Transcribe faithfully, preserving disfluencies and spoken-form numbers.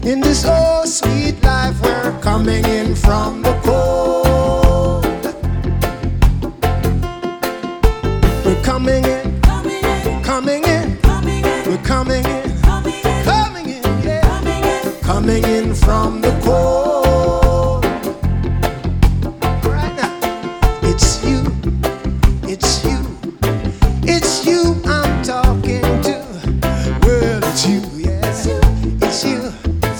In this oh sweet life, we're coming in from the cold. We're coming in, coming in, coming in, coming in. We're coming in, coming in, coming in, yeah. Coming in, coming in from the cold.